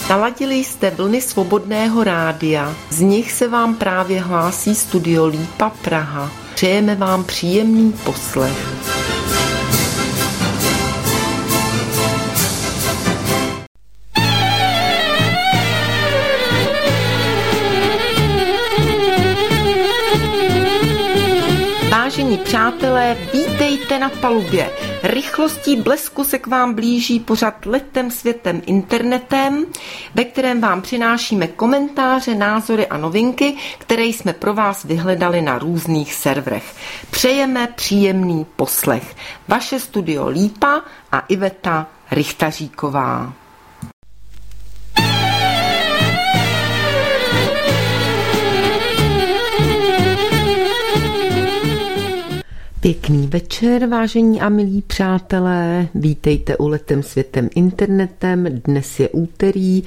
Naladili jste vlny Svobodného rádia, z nich se vám právě hlásí studio Lípa Praha. Přejeme vám příjemný poslech. Vážení přátelé, vítejte na palubě. Rychlostí blesku se k vám blíží pořad Letem světem internetem, ve kterém vám přinášíme komentáře, názory a novinky, které jsme pro vás vyhledali na různých serverech. Přejeme příjemný poslech. Vaše studio Lípa a Iveta Richtaříková. Pěkný večer, vážení a milí přátelé, vítejte u Letem světem internetem. Dnes je úterý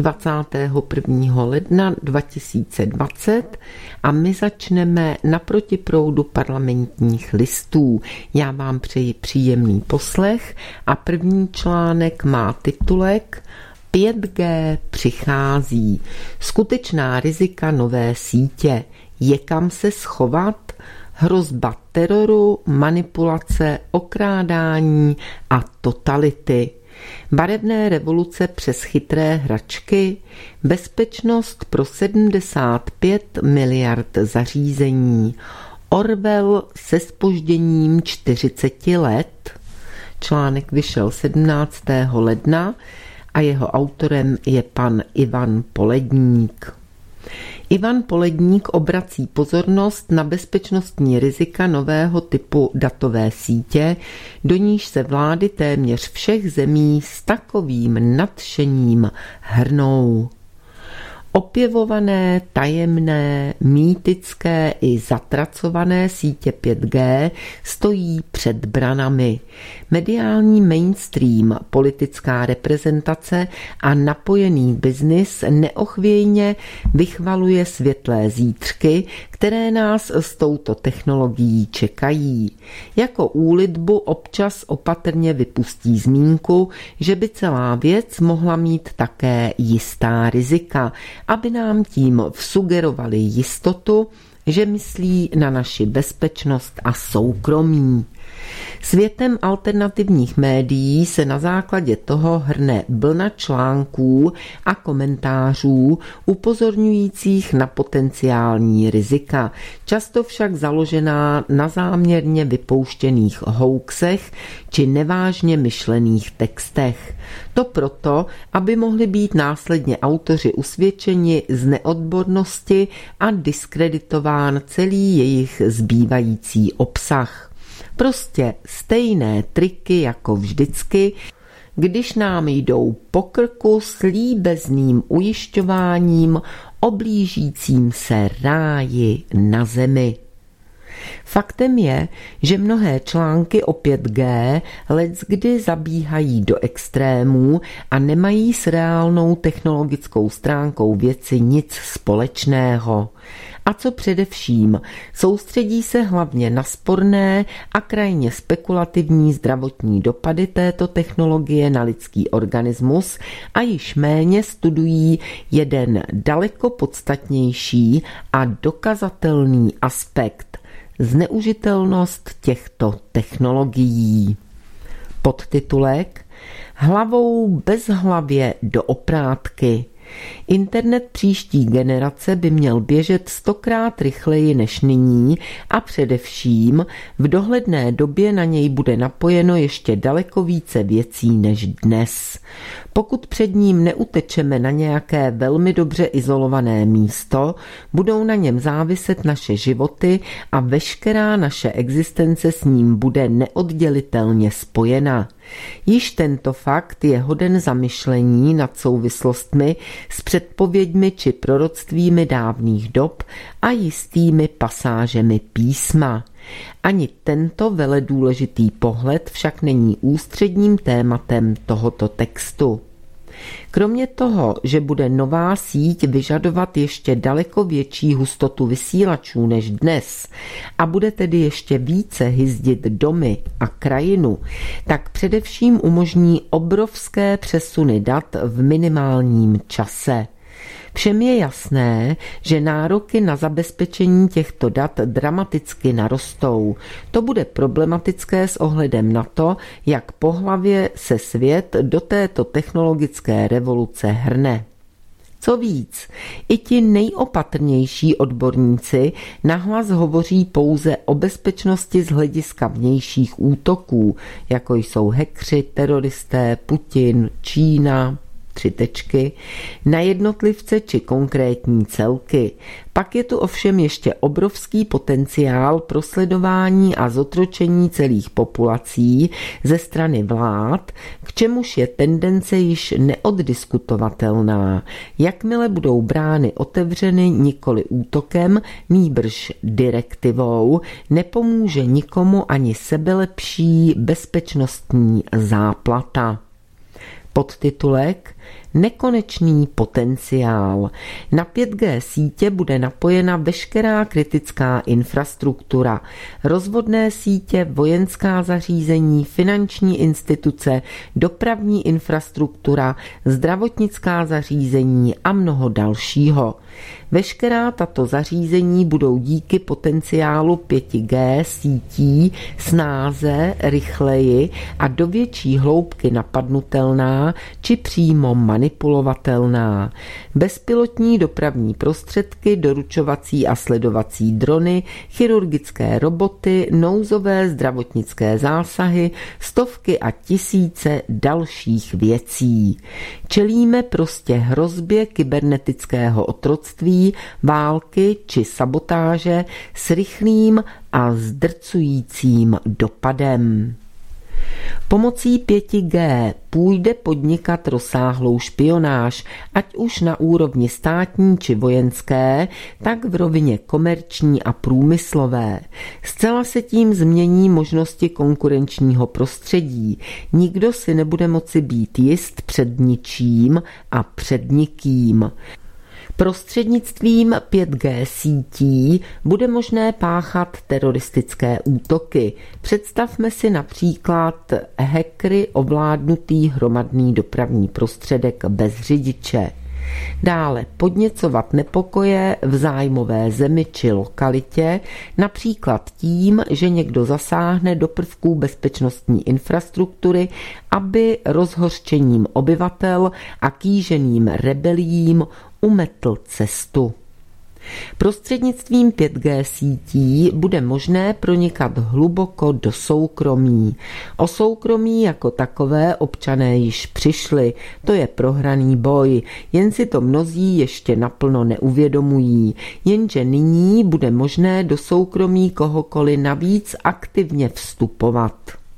21. ledna 2020 a my začneme na protiproudu parlamentních listů. Já vám přeji příjemný poslech a první článek má titulek 5G přichází. Skutečná rizika nové sítě. Je kam se schovat? Hrozba teroru, manipulace, okrádání a totality. Barevné revoluce přes chytré hračky, bezpečnost pro 75 miliard zařízení. Orwell se zpožděním 40 let. Článek vyšel 17. ledna a jeho autorem je pan Ivan Poledník. Ivan Poledník obrací pozornost na bezpečnostní rizika nového typu datové sítě, do níž se vlády téměř všech zemí s takovým nadšením hrnou. Opěvované, tajemné, mýtické i zatracované sítě 5G stojí před branami. Mediální mainstream, politická reprezentace a napojený biznis neochvějně vychvaluje světlé zítřky, které nás s touto technologií čekají. Jako úlitbu občas opatrně vypustí zmínku, že by celá věc mohla mít také jistá rizika, aby nám tím vsugerovali jistotu, že myslí na naši bezpečnost a soukromí. Světem alternativních médií se na základě toho hrne vlna článků a komentářů upozorňujících na potenciální rizika, často však založená na záměrně vypouštěných hoaxech či nevážně myšlených textech. To proto, aby mohli být následně autoři usvědčeni z neodbornosti a diskreditován celý jejich zbývající obsah. Prostě stejné triky jako vždycky, když nám jdou po krku s líbezným ujišťováním o blížícím se ráji na zemi. Faktem je, že mnohé články o 5G leckdy zabíhají do extrémů a nemají s reálnou technologickou stránkou věci nic společného. A co především, soustředí se hlavně na sporné a krajně spekulativní zdravotní dopady této technologie na lidský organismus a již méně studují jeden daleko podstatnější a dokazatelný aspekt – zneužitelnost těchto technologií. Podtitulek Hlavou bezhlavě do oprátky. Internet příští generace by měl běžet 100krát rychleji než nyní a především v dohledné době na něj bude napojeno ještě daleko více věcí než dnes. Pokud před ním neutečeme na nějaké velmi dobře izolované místo, budou na něm záviset naše životy a veškerá naše existence s ním bude neoddělitelně spojena. Již tento fakt je hoden zamyšlení nad souvislostmi s předpověďmi či proroctvími dávných dob a jistými pasážemi písma. Ani tento veledůležitý pohled však není ústředním tématem tohoto textu. Kromě toho, že bude nová síť vyžadovat ještě daleko větší hustotu vysílačů než dnes a bude tedy ještě více hyzdit domy a krajinu, tak především umožní obrovské přesuny dat v minimálním čase. Všem je jasné, že nároky na zabezpečení těchto dat dramaticky narostou. To bude problematické s ohledem na to, jak po hlavě se svět do této technologické revoluce hrne. Co víc, i ti nejopatrnější odborníci nahlas hovoří pouze o bezpečnosti z hlediska vnějších útoků, jako jsou hackři, teroristé, Putin, Čína, na jednotlivce či konkrétní celky. Pak je tu ovšem ještě obrovský potenciál pro sledování a zotročení celých populací ze strany vlád, k čemuž je tendence již neoddiskutovatelná. Jakmile budou brány otevřeny nikoli útokem, nýbrž direktivou, nepomůže nikomu ani sebelepší bezpečnostní záplata. Podtitulek Nekonečný potenciál. Na 5G sítě bude napojena veškerá kritická infrastruktura, rozvodné sítě, vojenská zařízení, finanční instituce, dopravní infrastruktura, zdravotnická zařízení a mnoho dalšího. Veškerá tato zařízení budou díky potenciálu 5G sítí snáze, rychleji a do větší hloubky napadnutelná či přímo manipulovatelná. Bezpilotní dopravní prostředky, doručovací a sledovací drony, chirurgické roboty, nouzové zdravotnické zásahy, stovky a tisíce dalších věcí. Čelíme prostě hrozbě kybernetického otroctví, války či sabotáže s rychlým a zdrcujícím dopadem. Pomocí 5G půjde podnikat rozsáhlou špionáž, ať už na úrovni státní či vojenské, tak v rovině komerční a průmyslové. Zcela se tím změní možnosti konkurenčního prostředí. Nikdo si nebude moci být jist před ničím a před nikým. Prostřednictvím 5G sítí bude možné páchat teroristické útoky. Představme si například hackery ovládnutý hromadný dopravní prostředek bez řidiče. Dále podněcovat nepokoje v zájmové zemi či lokalitě, například tím, že někdo zasáhne do prvků bezpečnostní infrastruktury, aby rozhořčením obyvatel a kýženým rebelím umetl cestu. Prostřednictvím 5G sítí bude možné pronikat hluboko do soukromí. O soukromí jako takové občané již přišli, to je prohraný boj, jen si to mnozí ještě naplno neuvědomují, jenže nyní bude možné do soukromí kohokoliv navíc aktivně vstupovat.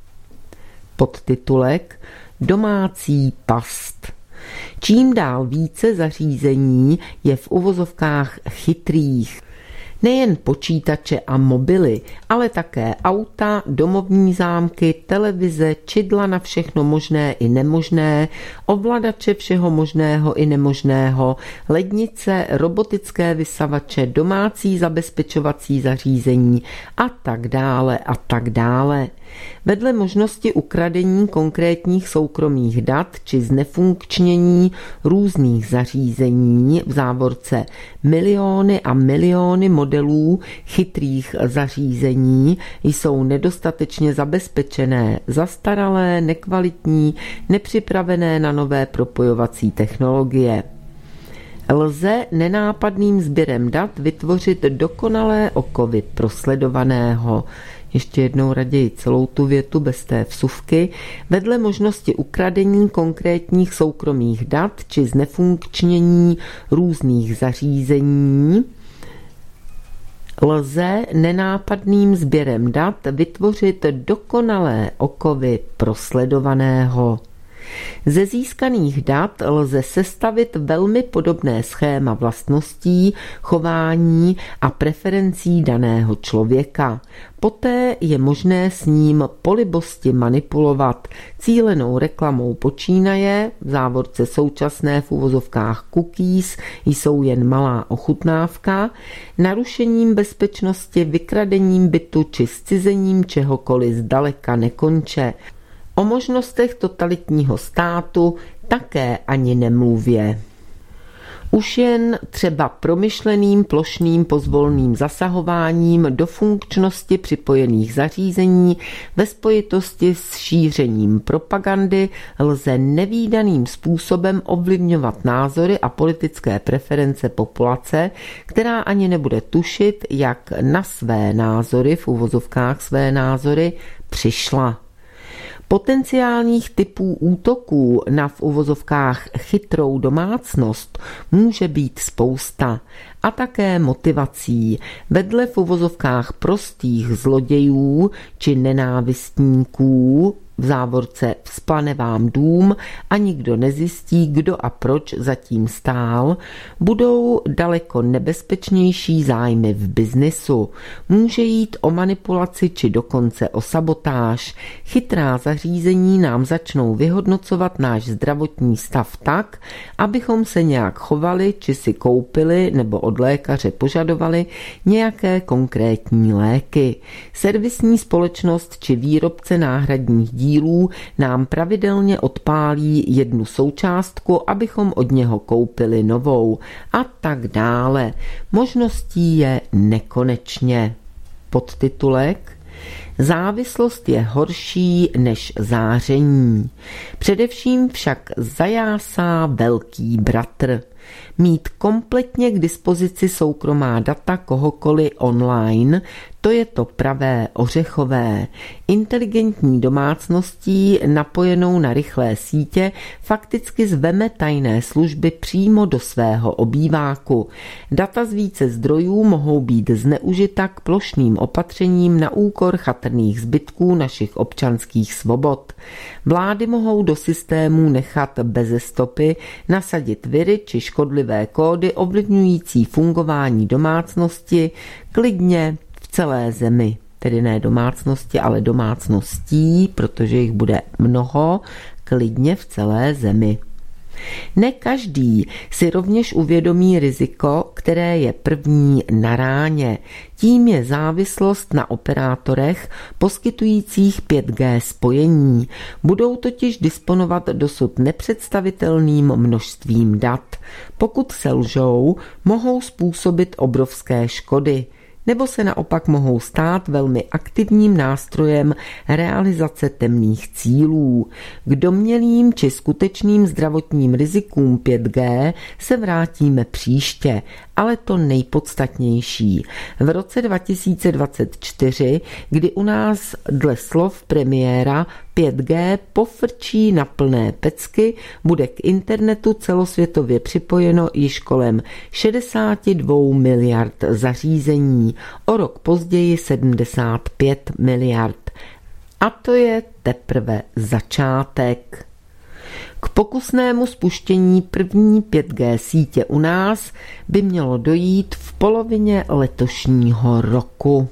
Podtitulek Domácí past. Čím dál více zařízení je v uvozovkách chytrých. Nejen počítače a mobily, ale také auta, domovní zámky, televize, čidla na všechno možné i nemožné, ovladače všeho možného i nemožného, lednice, robotické vysavače, domácí zabezpečovací zařízení a tak dále a tak dále. Vedle možnosti ukradení konkrétních soukromých dat či znefunkčnění různých zařízení, v závorce miliony a miliony modelů chytrých zařízení, jsou nedostatečně zabezpečené, zastaralé, nekvalitní, nepřipravené na nové propojovací technologie. Lze nenápadným sběrem dat vytvořit dokonalé okovy prosledovaného. Ještě jednou raději celou tu větu bez té vsuvky. Vedle možnosti ukradení konkrétních soukromých dat či znefunkčnění různých zařízení lze nenápadným sběrem dat vytvořit dokonalé okovy prosledovaného. Ze získaných dat lze sestavit velmi podobné schéma vlastností, chování a preferencí daného člověka. Poté je možné s ním po libosti manipulovat cílenou reklamou počínaje, v závorce současné v uvozovkách cookies jsou jen malá ochutnávka, narušením bezpečnosti, vykradením bytu či zcizením čehokoliv zdaleka nekonče. O možnostech totalitního státu také ani nemluvě. Už jen třeba promyšleným plošným pozvolným zasahováním do funkčnosti připojených zařízení ve spojitosti s šířením propagandy lze nevídaným způsobem ovlivňovat názory a politické preference populace, která ani nebude tušit, jak na své názory, v uvozovkách své názory, přišla. Potenciálních typů útoků na v uvozovkách chytrou domácnost může být spousta a také motivací. Vedle v uvozovkách prostých zlodějů či nenávistníků, v závorce vzplane vám dům a nikdo nezjistí, kdo a proč zatím stál, budou daleko nebezpečnější zájmy v biznisu. Může jít o manipulaci či dokonce o sabotáž. Chytrá zařízení nám začnou vyhodnocovat náš zdravotní stav tak, abychom se nějak chovali či si koupili nebo od lékaře požadovali nějaké konkrétní léky. Servisní společnost či výrobce náhradních dílů nám pravidelně odpálí jednu součástku, abychom od něho koupili novou a tak dále. Možností je nekonečně. Podtitulek: Závislost je horší než záření. Především však zajásá velký bratr. Mít kompletně k dispozici soukromá data kohokoliv online, to je to pravé ořechové. Inteligentní domácností napojenou na rychlé sítě fakticky zveme tajné služby přímo do svého obýváku. Data z více zdrojů mohou být zneužita k plošným opatřením na úkor chatrných zbytků našich občanských svobod. Vlády mohou do systémů nechat beze stopy nasadit viry či škodlivé kódy ovlivňující fungování domácnosti klidně v celé zemi. Tedy ne domácnosti, ale domácností, protože jich bude mnoho, klidně v celé zemi. Ne každý si rovněž uvědomí riziko, které je první na ráně. Tím je závislost na operátorech poskytujících 5G spojení. Budou totiž disponovat dosud nepředstavitelným množstvím dat. Pokud selžou, mohou způsobit obrovské škody, nebo se naopak mohou stát velmi aktivním nástrojem realizace temných cílů. K domnělým či skutečným zdravotním rizikům 5G se vrátíme příště, ale to nejpodstatnější. V roce 2024, kdy u nás dle slov premiéra 5G pofrčí na plné pecky, bude k internetu celosvětově připojeno již kolem 62 miliard zařízení, o rok později 75 miliard. A to je teprve začátek. K pokusnému spuštění první 5G sítě u nás by mělo dojít v polovině letošního roku.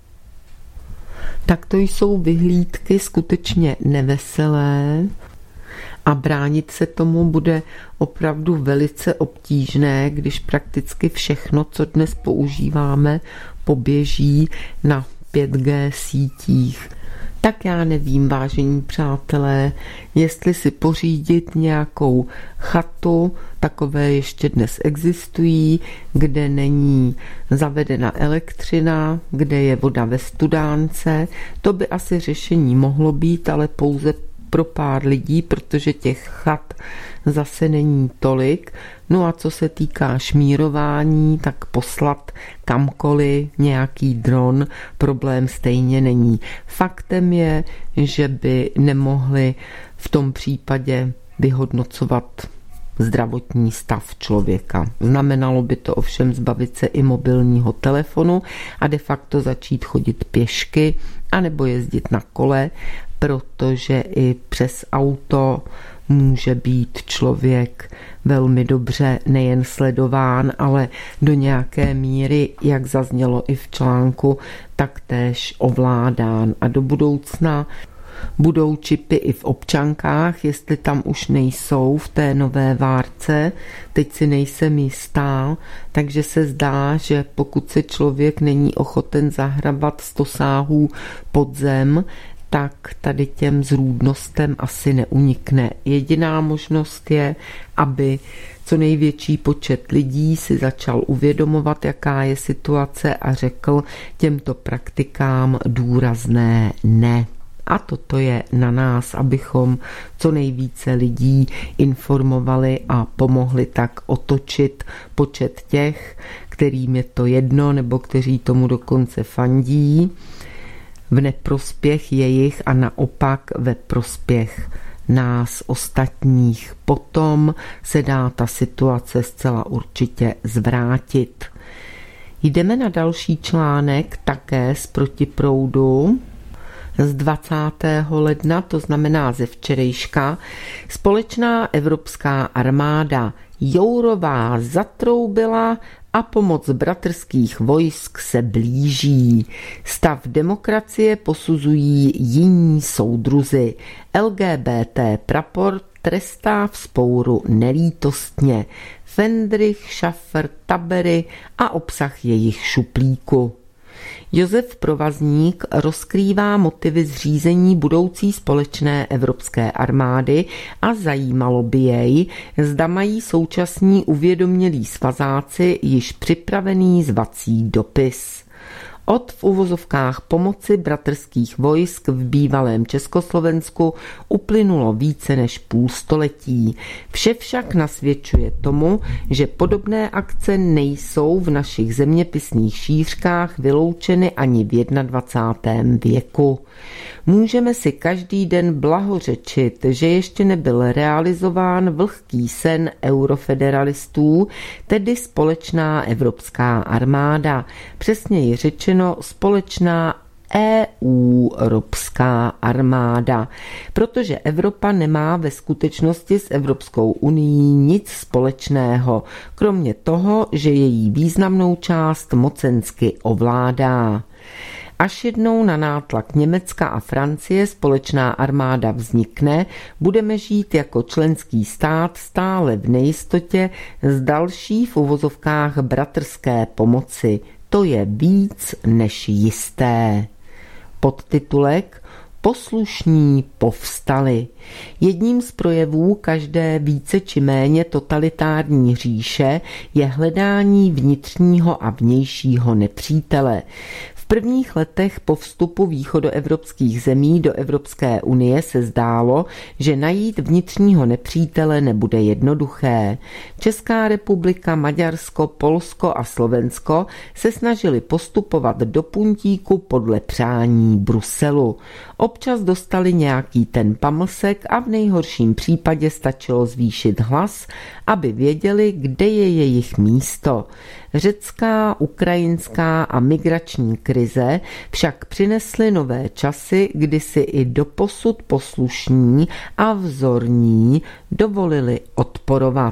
Tak to jsou vyhlídky skutečně neveselé a bránit se tomu bude opravdu velice obtížné, když prakticky všechno, co dnes používáme, poběží na 5G sítích. Tak já nevím, vážení přátelé, jestli si pořídit nějakou chatu, takové ještě dnes existují, kde není zavedena elektřina, kde je voda ve studánce. To by asi řešení mohlo být, ale pouze pro pár lidí, protože těch chat zase není tolik. No a co se týká šmírování, tak poslat kamkoliv nějaký dron problém stejně není. Faktem je, že by nemohli v tom případě vyhodnocovat zdravotní stav člověka. Znamenalo by to ovšem zbavit se i mobilního telefonu a de facto začít chodit pěšky anebo jezdit na kole, protože i přes auto může být člověk velmi dobře nejen sledován, ale do nějaké míry, jak zaznělo i v článku, taktéž ovládán. A do budoucna budou čipy i v občankách, jestli tam už nejsou v té nové várce. Teď si nejsem jistá, takže se zdá, že pokud se člověk není ochoten zahrabat 100 sáhů pod zem, tak tady těm zrůdnostem asi neunikne. Jediná možnost je, aby co největší počet lidí si začal uvědomovat, jaká je situace a řekl těmto praktikám důrazné ne. A toto je na nás, abychom co nejvíce lidí informovali a pomohli tak otočit počet těch, kterým je to jedno nebo kteří tomu dokonce fandí, v neprospěch jejich a naopak ve prospěch nás ostatních. Potom se dá ta situace zcela určitě zvrátit. Jdeme na další článek, také z Protiproudu. Z 20. ledna, to znamená ze včerejška, společná evropská armáda Jourová zatroubila a pomoc bratrských vojsk se blíží. Stav demokracie posuzují jiní soudruzi. LGBT prapor trestá vzpouru nelítostně. Fendrich, Schaffer, Tabery a obsah jejich šuplíku. Josef Provazník rozkrývá motivy zřízení budoucí společné evropské armády a zajímalo by jej, zda mají současní uvědomělí svazáci již připravený zvací dopis. Od v uvozovkách pomoci bratrských vojsk v bývalém Československu uplynulo více než půl století. Vše však nasvědčuje tomu, že podobné akce nejsou v našich zeměpisných šířkách vyloučeny ani v 21. věku. Můžeme si každý den blahořečit, že ještě nebyl realizován vlhký sen eurofederalistů, tedy společná evropská armáda, přesněji řečeno společná EU-ropská armáda, protože Evropa nemá ve skutečnosti s Evropskou unií nic společného, kromě toho, že její významnou část mocensky ovládá. Až jednou na nátlak Německa a Francie společná armáda vznikne, budeme žít jako členský stát stále v nejistotě z další v uvozovkách bratrské pomoci. To je víc než jisté. Podtitulek Poslušní povstali. Jedním z projevů každé více či méně totalitární říše je hledání vnitřního a vnějšího nepřítele. V prvních letech po vstupu východoevropských zemí do Evropské unie se zdálo, že najít vnitřního nepřítele nebude jednoduché. Česká republika, Maďarsko, Polsko a Slovensko se snažili postupovat do puntíku podle přání Bruselu. Občas dostali nějaký ten pamlsek a v nejhorším případě stačilo zvýšit hlas, aby věděli, kde je jejich místo. Řecká, ukrajinská a migrační krize však přinesly nové časy, kdy si i doposud poslušní a vzorní dovolili odporovat.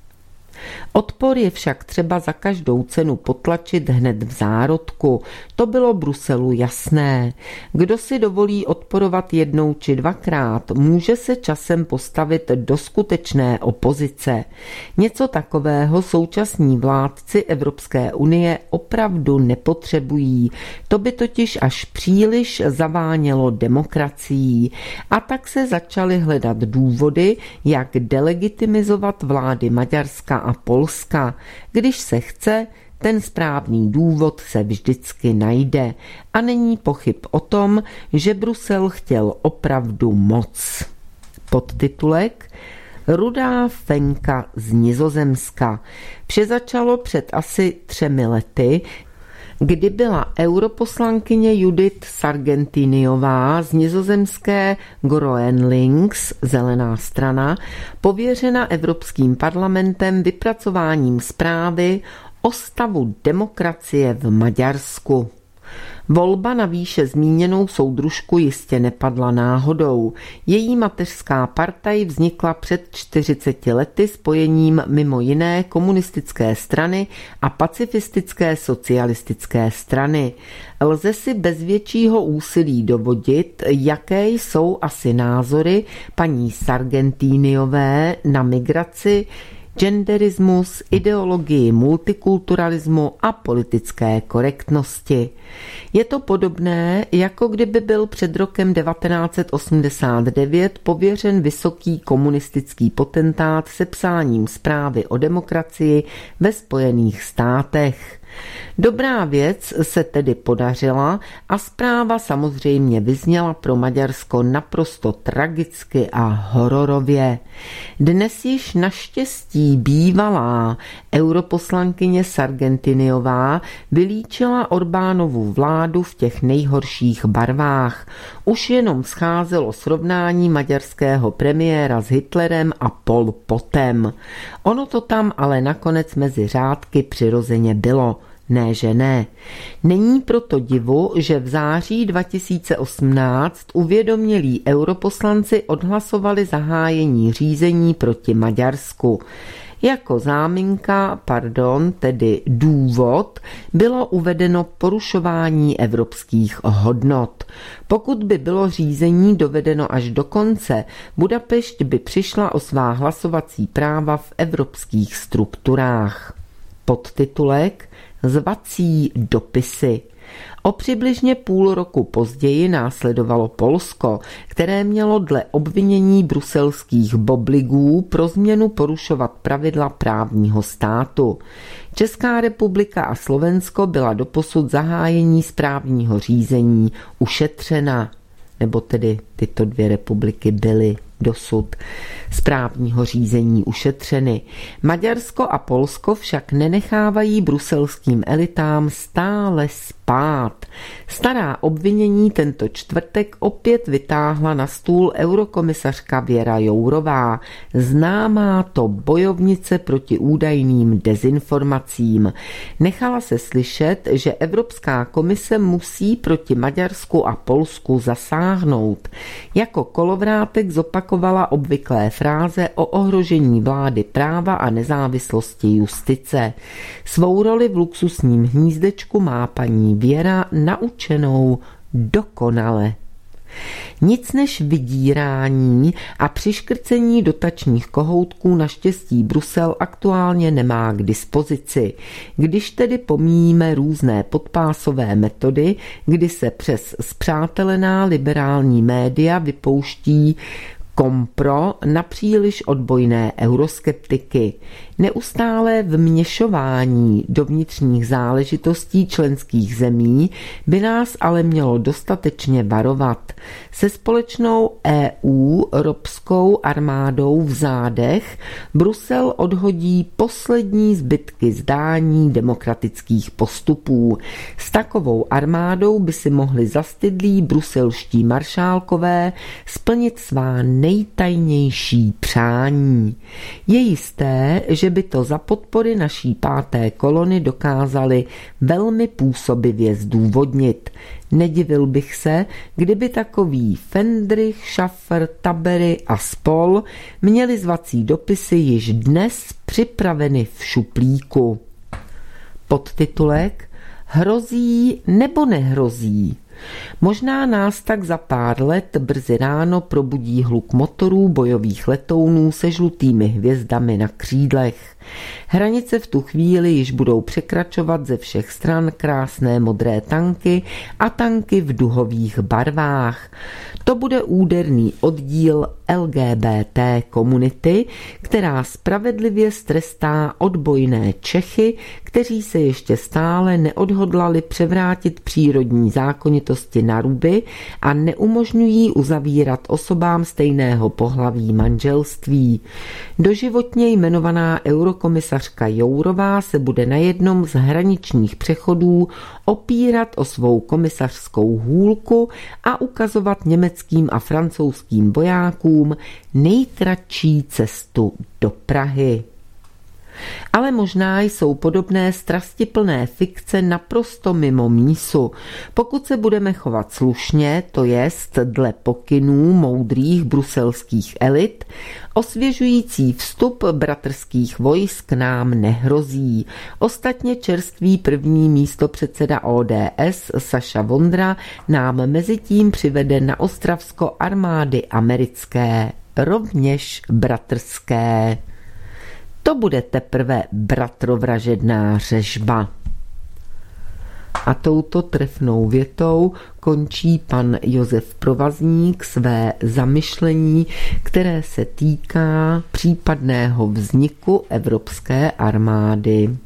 Odpor je však třeba za každou cenu potlačit hned v zárodku. To bylo Bruselu jasné. Kdo si dovolí odporovat jednou či dvakrát, může se časem postavit do skutečné opozice. Něco takového současní vládci Evropské unie opravdu nepotřebují. To by totiž až příliš zavánělo demokracií. A tak se začaly hledat důvody, jak delegitimizovat vlády Maďarska a Polska. Když se chce, ten správný důvod se vždycky najde a není pochyb o tom, že Brusel chtěl opravdu moc. Podtitulek Rudá fenka z Nizozemska. Vše začalo před asi 3 lety, kdy byla europoslankyně Judith Sargentiniová z nizozemské GroenLinks, zelená strana, pověřena Evropským parlamentem vypracováním zprávy o stavu demokracie v Maďarsku. Volba na výše zmíněnou soudružku jistě nepadla náhodou. Její mateřská partaj vznikla před 40 lety spojením mimo jiné komunistické strany a pacifistické socialistické strany. Lze si bez většího úsilí dovodit, jaké jsou asi názory paní Sargentiniové na migraci, genderismus, ideologii multikulturalismu a politické korektnosti. Je to podobné, jako kdyby byl před rokem 1989 pověřen vysoký komunistický potentát sepsáním zprávy o demokracii ve Spojených státech. Dobrá věc se tedy podařila a zpráva samozřejmě vyzněla pro Maďarsko naprosto tragicky a hororově. Dnes již naštěstí bývalá europoslankyně Sargentiniová vylíčila Orbánovu vládu v těch nejhorších barvách. Už jenom scházelo srovnání maďarského premiéra s Hitlerem a Pol Potem. Ono to tam ale nakonec mezi řádky přirozeně bylo. Ne, že ne. Není proto divu, že v září 2018 uvědomělí europoslanci odhlasovali zahájení řízení proti Maďarsku. Jako tedy důvod, bylo uvedeno porušování evropských hodnot. Pokud by bylo řízení dovedeno až do konce, Budapešť by přišla o svá hlasovací práva v evropských strukturách. Podtitulek Zvací dopisy. O přibližně půl roku později následovalo Polsko, které mělo dle obvinění bruselských bobligů pro změnu porušovat pravidla právního státu. Česká republika a Slovensko byla doposud zahájení správního řízení ušetřena, nebo tedy tyto dvě republiky byly dosud správního řízení ušetřeny. Maďarsko a Polsko však nenechávají bruselským elitám stále spát. Stará obvinění tento čtvrtek opět vytáhla na stůl eurokomisařka Věra Jourová, známá to bojovnice proti údajným dezinformacím. Nechala se slyšet, že Evropská komise musí proti Maďarsku a Polsku zasáhnout. Jako kolovrátek zopakovala obvyklé fráze o ohrožení vlády práva a nezávislosti justice. Svou roli v luxusním hnízdečku má paní Věra naučenou dokonale. Nic než vydírání a přiškrcení dotačních kohoutků naštěstí Brusel aktuálně nemá k dispozici. Když tedy pomíjíme různé podpásové metody, kdy se přes spřátelená liberální média vypouští kompro na příliš odbojné euroskeptiky. Neustálé vměšování do vnitřních záležitostí členských zemí by nás ale mělo dostatečně varovat. Se společnou EU-ropskou armádou v zádech Brusel odhodí poslední zbytky zdání demokratických postupů. S takovou armádou by si mohli zastydlí bruselští maršálkové splnit svá nejtajnější přání. Je jisté, že by to za podpory naší 5. kolony dokázali velmi působivě zdůvodnit. Nedivil bych se, kdyby takový Fendrich, Schaffer, Tabery a spol měli zvací dopisy již dnes připraveny v šuplíku. Podtitulek Hrozí nebo nehrozí? Možná nás tak za pár let brzy ráno probudí hluk motorů bojových letounů se žlutými hvězdami na křídlech. Hranice v tu chvíli již budou překračovat ze všech stran krásné modré tanky a tanky v duhových barvách. To bude úderný oddíl LGBT komunity, která spravedlivě strestá odbojné Čechy, kteří se ještě stále neodhodlali převrátit přírodní zákonitosti na ruby a neumožňují uzavírat osobám stejného pohlaví manželství. Doživotně jmenovaná eurokomisařka Jourová se bude na jednom z hraničních přechodů opírat o svou komisařskou hůlku a ukazovat německým a francouzským vojákům nejkratší cestu do Prahy. Ale možná jsou podobné strastiplné fikce naprosto mimo mísu. Pokud se budeme chovat slušně, to jest dle pokynů moudrých bruselských elit, osvěžující vstup bratrských vojsk nám nehrozí. Ostatně čerstvý první místopředseda ODS Saša Vondra nám mezitím přivede na Ostravsko armády americké, rovněž bratrské. To bude teprve bratrovražedná řežba. A touto trefnou větou končí pan Josef Provazník své zamyšlení, které se týká případného vzniku evropské armády.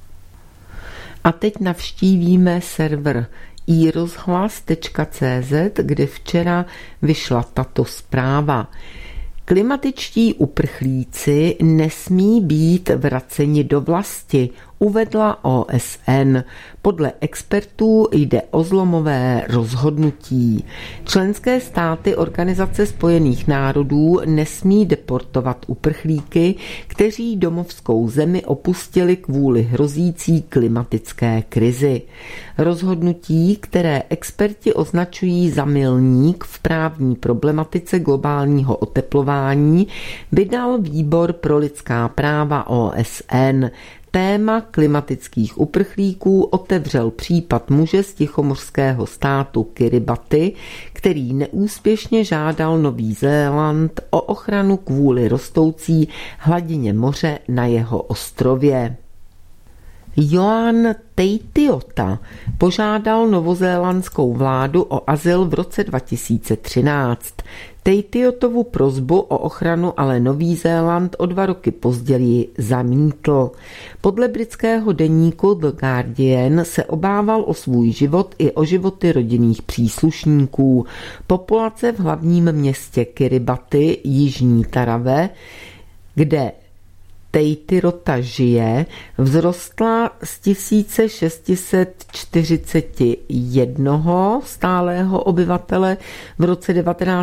A teď navštívíme server iRozhlas.cz, kde včera vyšla tato zpráva. Klimatičtí uprchlíci nesmí být vraceni do vlasti, uvedla OSN. Podle expertů jde o zlomové rozhodnutí. Členské státy Organizace spojených národů nesmí deportovat uprchlíky, kteří domovskou zemi opustili kvůli hrozící klimatické krizi. Rozhodnutí, které experti označují za milník v právní problematice globálního oteplování, vydal Výbor pro lidská práva OSN. Téma klimatických uprchlíků otevřel případ muže z tichomořského státu Kiribati, který neúspěšně žádal Nový Zéland o ochranu kvůli rostoucí hladině moře na jeho ostrově. Johan Teitiota požádal novozélandskou vládu o azyl v roce 2013. Teitiotovu prosbu o ochranu ale Nový Zéland o 2 roky později zamítl. Podle britského deníku The Guardian se obával o svůj život i o životy rodinných příslušníků. Populace v hlavním městě Kiribati, Jižní Tarawe, kde Teitiota žije, vzrostla z 1641 stálého obyvatele v roce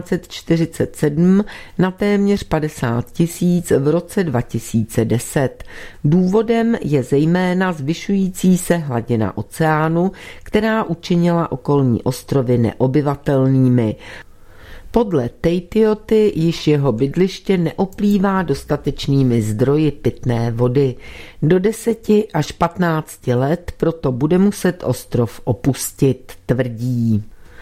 1947 na téměř 50 000 v roce 2010. Důvodem je zejména zvyšující se hladina oceánu, která učinila okolní ostrovy neobyvatelnými. Podle Teitioty již jeho bydliště neoplývá dostatečnými zdroji pitné vody. Do 10 až 15 let proto bude muset ostrov opustit, tvrdí.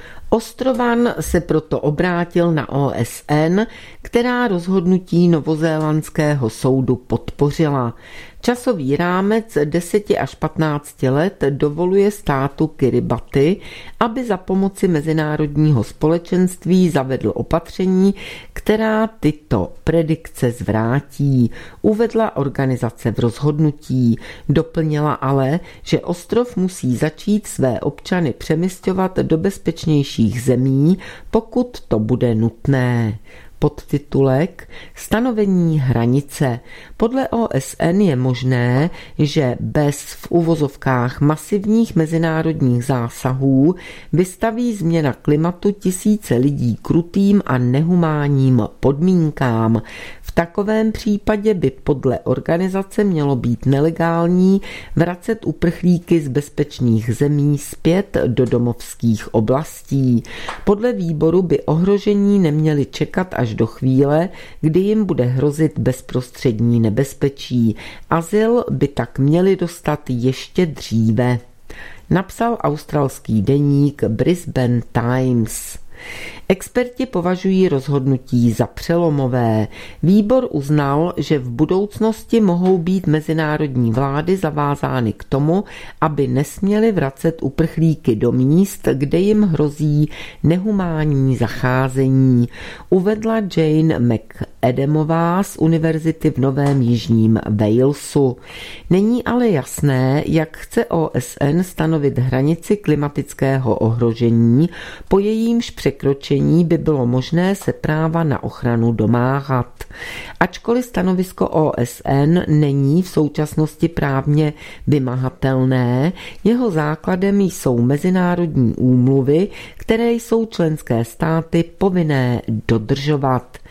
Ostrovan se proto obrátil na OSN, která rozhodnutí novozélandského soudu podpořila. Časový rámec 10 až 15 let dovoluje státu Kiribati, aby za pomoci mezinárodního společenství zavedl opatření, která tyto predikce zvrátí, uvedla organizace v rozhodnutí. Doplnila ale, že ostrov musí začít své občany přemisťovat do bezpečnějších zemí, pokud to bude nutné. Podtitulek Stanovení hranice. Podle OSN je možné, že bez v uvozovkách masivních mezinárodních zásahů vystaví změna klimatu tisíce lidí krutým a nehumánním podmínkám. V takovém případě by podle organizace mělo být nelegální vracet uprchlíky z bezpečných zemí zpět do domovských oblastí. Podle výboru by ohrožení neměli čekat až do chvíle, kdy jim bude hrozit bezprostřední nebezpečí. Azyl by tak měli dostat ještě dříve, napsal australský deník Brisbane Times. Experti považují rozhodnutí za přelomové. Výbor uznal, že v budoucnosti mohou být mezinárodní vlády zavázány k tomu, aby nesměly vracet uprchlíky do míst, kde jim hrozí nehumánní zacházení, uvedla Jane McAdamová z Univerzity v Novém Jižním Walesu. Není ale jasné, jak chce OSN stanovit hranici klimatického ohrožení, po jejímž překročení by bylo možné se práva na ochranu domáhat. Ačkoliv stanovisko OSN není v současnosti právně vymahatelné, jeho základem jsou mezinárodní úmluvy, které jsou členské státy povinné dodržovat.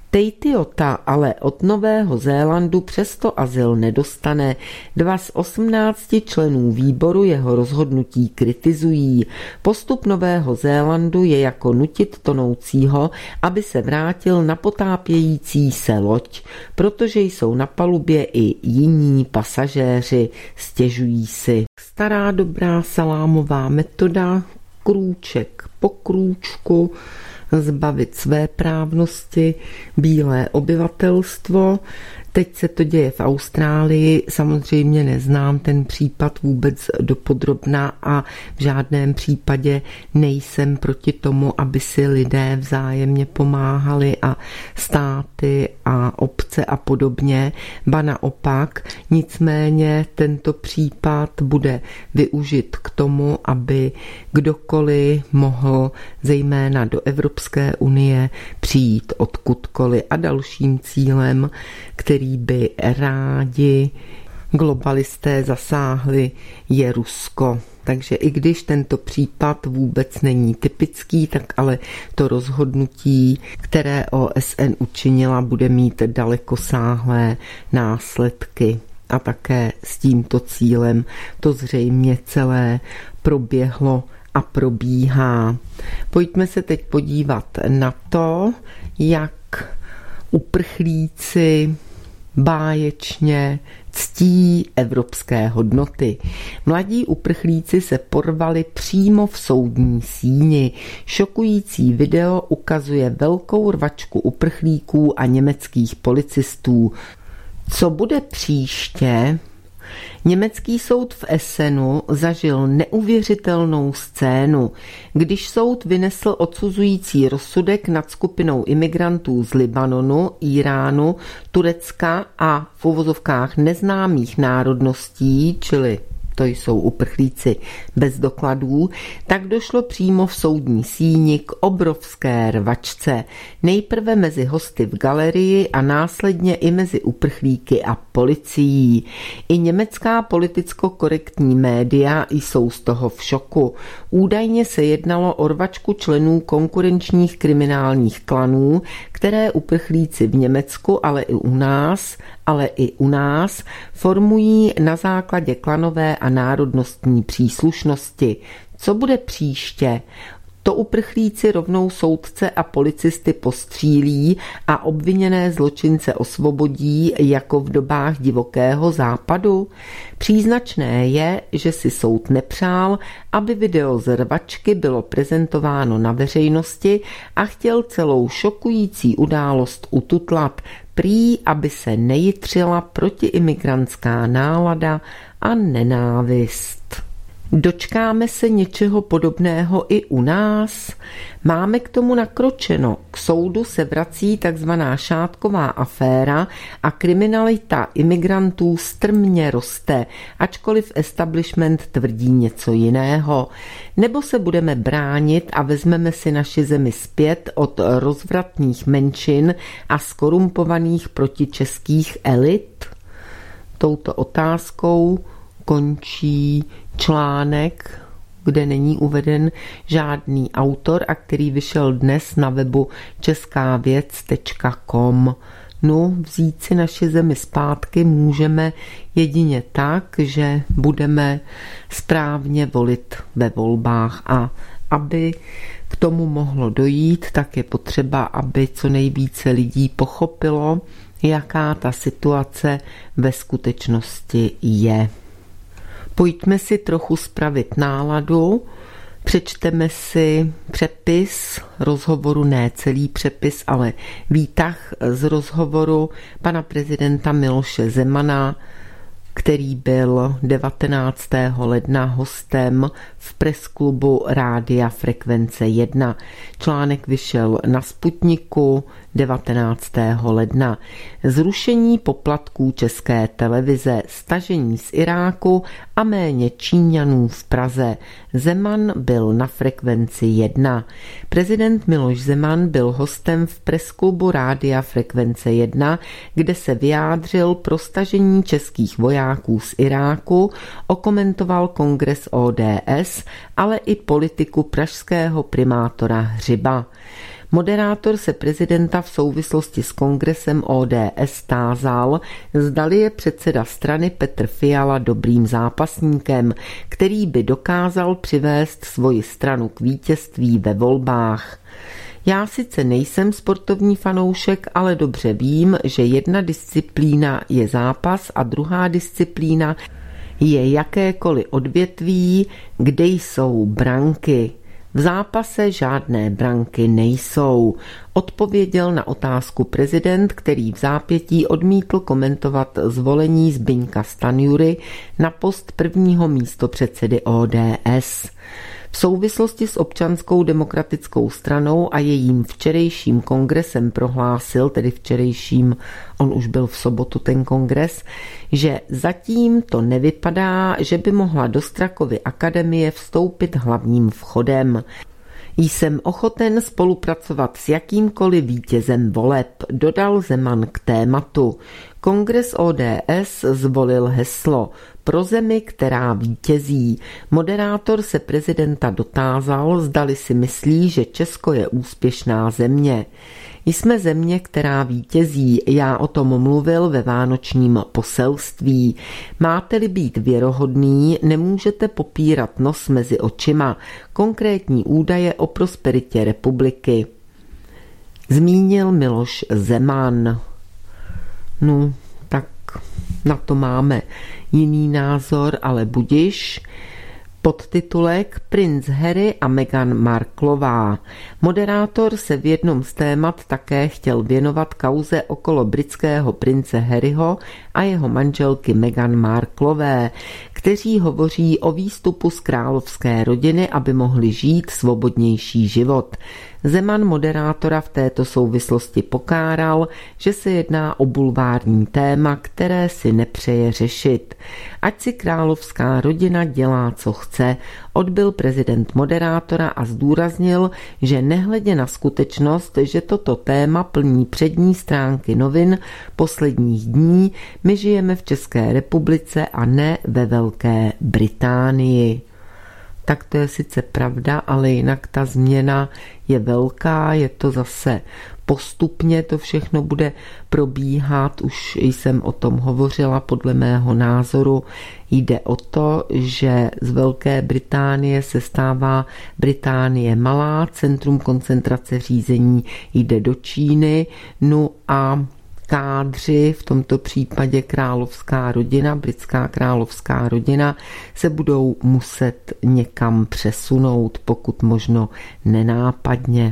Tejtiota ale od Nového Zélandu přesto azyl nedostane. 2 z 18 členů výboru jeho rozhodnutí kritizují. Postup Nového Zélandu je jako nutit tonoucího, aby se vrátil na potápějící se loď, protože jsou na palubě i jiní pasažéři, stěžují si. Stará dobrá salámová metoda, krůček po krůčku, zbavit své právnosti bílé obyvatelstvo. Teď se to děje v Austrálii, samozřejmě neznám ten případ vůbec dopodrobna a v žádném případě nejsem proti tomu, aby si lidé vzájemně pomáhali a státy a obce a podobně, ba naopak. Nicméně tento případ bude využit k tomu, aby kdokoliv mohl zejména do Evropské unie přijít odkudkoliv a dalším cílem, který by rádi globalisté zasáhli, je Rusko. Takže i když tento případ vůbec není typický, tak ale to rozhodnutí, které OSN učinila, bude mít dalekosáhlé následky. A také s tímto cílem to zřejmě celé proběhlo a probíhá. Pojďme se teď podívat na to, jak uprchlíci báječně ctí evropské hodnoty. Mladí uprchlíci se porvali přímo v soudní síni. Šokující video ukazuje velkou rvačku uprchlíků a německých policistů. Co bude příště? Německý soud v Essenu zažil neuvěřitelnou scénu, když soud vynesl odsuzující rozsudek nad skupinou imigrantů z Libanonu, Iránu, Turecka a v uvozovkách neznámých národností, čili to jsou uprchlíci bez dokladů, tak došlo přímo v soudní síni k obrovské rvačce. Nejprve mezi hosty v galerii a následně i mezi uprchlíky a policií. I německá politicko-korektní média jsou z toho v šoku. Údajně se jednalo o rvačku členů konkurenčních kriminálních klanů, které uprchlíci v Německu, ale i u nás formují na základě klanové a národnostní příslušnosti. Co bude příště? To uprchlíci rovnou soudce a policisty postřílí a obviněné zločince osvobodí jako v dobách divokého západu? Příznačné je, že si soud nepřál, aby video z rvačky bylo prezentováno na veřejnosti a chtěl celou šokující událost ututlat, prý aby se nejitřila protiimigrantská nálada a nenávist. Dočkáme se něčeho podobného i u nás? Máme k tomu nakročeno. K soudu se vrací takzvaná šátková aféra a kriminalita imigrantů strmě roste, ačkoliv establishment tvrdí něco jiného. Nebo se budeme bránit a vezmeme si naši zemi zpět od rozvratných menšin a skorumpovaných protičeských elit? Touto otázkou končí článek, kde není uveden žádný autor a který vyšel dnes na webu českavěc.com. No, vzít si naši zemi zpátky můžeme jedině tak, že budeme správně volit ve volbách a aby k tomu mohlo dojít, tak je potřeba, aby co nejvíce lidí pochopilo, jaká ta situace ve skutečnosti je. Pojďme si trochu spravit náladu, přečteme si přepis rozhovoru, ne celý přepis, ale výtah z rozhovoru pana prezidenta Miloše Zemana, který byl 19. ledna hostem v presklubu Rádia Frekvence 1. Článek vyšel na Sputniku 19. ledna. Zrušení poplatků České televize, stažení z Iráku a méně Číňanů v Praze. Zeman byl na Frekvenci 1. Prezident Miloš Zeman byl hostem v presklubu Rádia Frekvence 1, kde se vyjádřil pro stažení českých vojáků z Iráku, okomentoval kongres ODS, ale i politiku pražského primátora Hřiba. Moderátor se prezidenta v souvislosti s kongresem ODS tázal, zdali je předseda strany Petr Fiala dobrým zápasníkem, který by dokázal přivést svoji stranu k vítězství ve volbách. Já sice nejsem sportovní fanoušek, ale dobře vím, že jedna disciplína je zápas a druhá disciplína je jakékoliv odvětví, kde jsou branky. V zápase žádné branky nejsou, odpověděl na otázku prezident, který v zápětí odmítl komentovat zvolení Zbyňka Stanjury na post prvního místopředsedy ODS. V souvislosti s Občanskou demokratickou stranou a jejím včerejším kongresem prohlásil, tedy včerejším, on už byl v sobotu ten kongres, že zatím to nevypadá, že by mohla do Strakovy akademie vstoupit hlavním vchodem. Jsem ochoten spolupracovat s jakýmkoliv vítězem voleb, dodal Zeman k tématu. Kongres ODS zvolil heslo Pro zemi, která vítězí. Moderátor se prezidenta dotázal, zdali si myslí, že Česko je úspěšná země. Jsme země, která vítězí, já o tom mluvil ve vánočním poselství. Máte-li být věrohodný, nemůžete popírat nos mezi očima, konkrétní údaje o prosperitě republiky. Zmínil Miloš Zeman. No, tak na to máme jiný názor, ale budiš. Podtitulek Princ Harry a Meghan Marklová. Moderátor se v jednom z témat také chtěl věnovat kauze okolo britského prince Harryho a jeho manželky Meghan Marklové, kteří hovoří o výstupu z královské rodiny, aby mohli žít svobodnější život. Zeman moderátora v této souvislosti pokáral, že se jedná o bulvární téma, které si nepřeje řešit. Ať si královská rodina dělá, co chce, odbyl prezident moderátora a zdůraznil, že nehledě na skutečnost, že toto téma plní přední stránky novin posledních dní, my žijeme v České republice a ne ve Velké Británii. Tak to je sice pravda, ale jinak ta změna je velká, je to zase postupně, to všechno bude probíhat, už jsem o tom hovořila, podle mého názoru jde o to, že z Velké Británie se stává Británie malá, centrum koncentrace řízení jde do Číny, no a kádři, v tomto případě královská rodina, britská královská rodina, se budou muset někam přesunout, pokud možno nenápadně.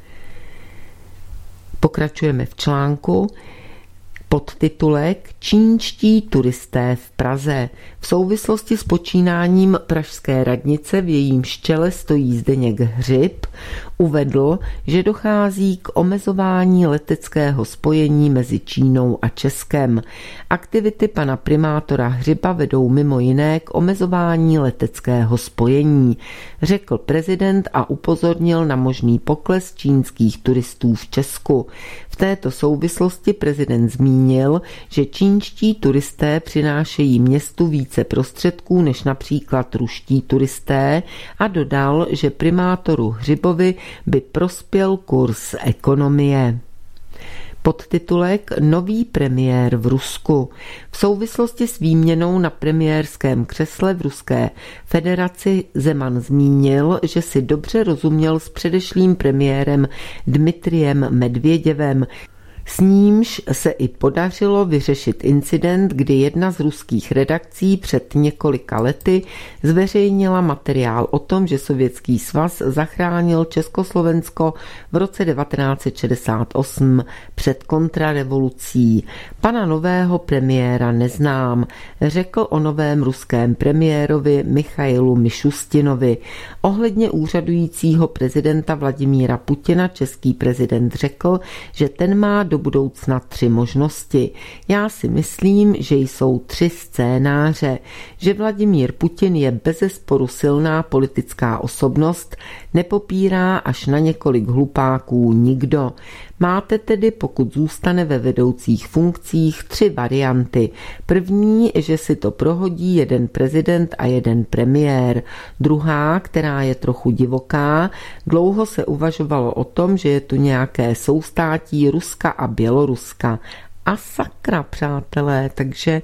Pokračujeme v článku. Podtitulek Čínští turisté v Praze. V souvislosti s počínáním pražské radnice, v jejímž čele stojí Zdeněk Hřib, uvedl, že dochází k omezování leteckého spojení mezi Čínou a Českem. Aktivity pana primátora Hřiba vedou mimo jiné k omezování leteckého spojení, řekl prezident a upozornil na možný pokles čínských turistů v Česku. V této souvislosti prezident zmínil, že čínští turisté přinášejí městu více prostředků než například ruští turisté a dodal, že primátoru Hřibovi by prospěl kurz ekonomie. Podtitulek Nový premiér v Rusku. V souvislosti s výměnou na premiérském křesle v Ruské federaci Zeman zmínil, že si dobře rozuměl s předešlým premiérem Dmitrijem Medvěděvem, s nímž se i podařilo vyřešit incident, kdy jedna z ruských redakcí před několika lety zveřejnila materiál o tom, že Sovětský svaz zachránil Československo v roce 1968 před kontrarevolucí. Pana nového premiéra neznám, řekl o novém ruském premiérovi Michailu Mišustinovi. Ohledně úřadujícího prezidenta Vladimíra Putina český prezident řekl, že ten má do budoucna 3 možnosti. Já si myslím, že jsou 3 scénáře, že Vladimír Putin je bezesporu silná politická osobnost, nepopírá až na několik hlupáků nikdo. Máte tedy, pokud zůstane ve vedoucích funkcích, 3 varianty. První, že si to prohodí jeden prezident a jeden premiér. Druhá, která je trochu divoká, dlouho se uvažovalo o tom, že je tu nějaké soustátí Ruska a Běloruska. A sakra, přátelé, takže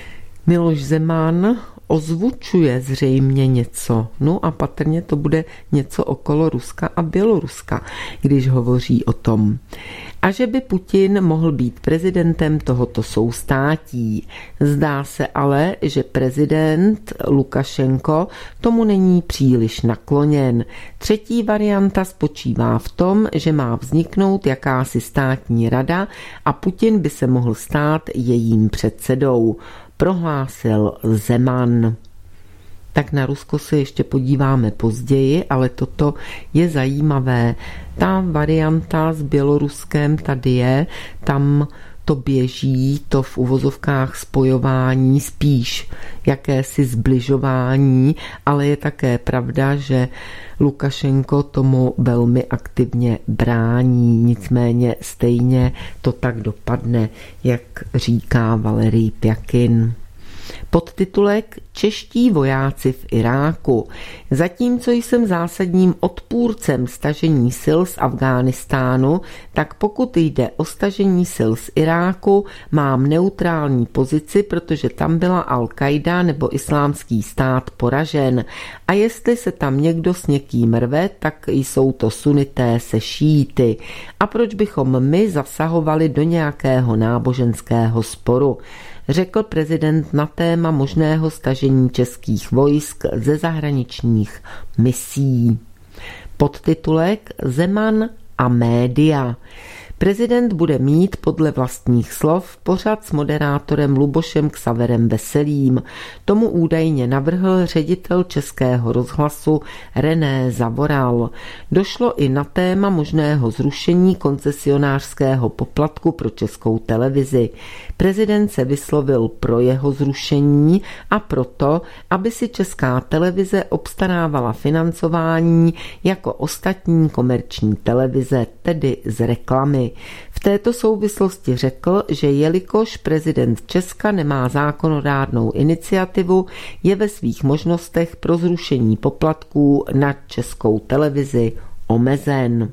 Miloš Zeman ozvučuje zřejmě něco. No a patrně to bude něco okolo Ruska a Běloruska, když hovoří o tom. A že by Putin mohl být prezidentem tohoto soustátí. Zdá se ale, že prezident Lukašenko tomu není příliš nakloněn. Třetí varianta spočívá v tom, že má vzniknout jakási státní rada a Putin by se mohl stát jejím předsedou, prohlásil Zeman. Tak na Rusko se ještě podíváme později, ale toto je zajímavé. Ta varianta s Běloruskem tady je, tam to běží, to v uvozovkách spojování, spíš jakési zbližování, ale je také pravda, že Lukašenko tomu velmi aktivně brání, nicméně stejně to tak dopadne, jak říká Valerij Pjakin. Podtitulek Čeští vojáci v Iráku. Zatímco jsem zásadním odpůrcem stažení sil z Afghánistánu, tak pokud jde o stažení sil z Iráku, mám neutrální pozici, protože tam byla Al-Qaida nebo Islámský stát poražen. A jestli se tam někdo s někým rve, tak jsou to sunité se šíity. A proč bychom my zasahovali do nějakého náboženského sporu? Řekl prezident na téma možného stažení českých vojsk ze zahraničních misí. Podtitulek Zeman a média. Prezident bude mít podle vlastních slov pořad s moderátorem Lubošem Xaverem Veselým. Tomu údajně navrhl ředitel Českého rozhlasu René Zavoral. Došlo i na téma možného zrušení koncesionářského poplatku pro Českou televizi. Prezident se vyslovil pro jeho zrušení a proto, aby si Česká televize obstarávala financování jako ostatní komerční televize, tedy z reklamy. V této souvislosti řekl, že jelikož prezident Česka nemá zákonodárnou iniciativu, je ve svých možnostech pro zrušení poplatků na Českou televizi omezen.